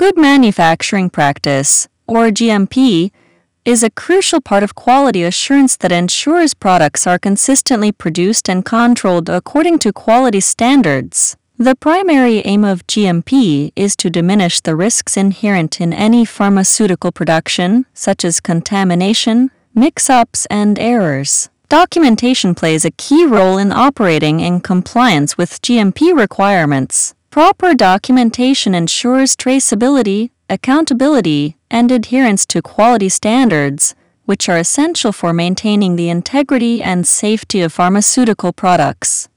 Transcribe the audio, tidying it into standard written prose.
Good manufacturing practice, or GMP, is a crucial part of quality assurance that ensures products are consistently produced and controlled according to quality standards. The primary aim of GMP is to diminish the risks inherent in any pharmaceutical production, such as contamination, mix-ups, and errors. Documentation plays a key role in operating in compliance with GMP requirements. Proper documentation ensures traceability, accountability, and adherence to quality standards, which are essential for maintaining the integrity and safety of pharmaceutical products.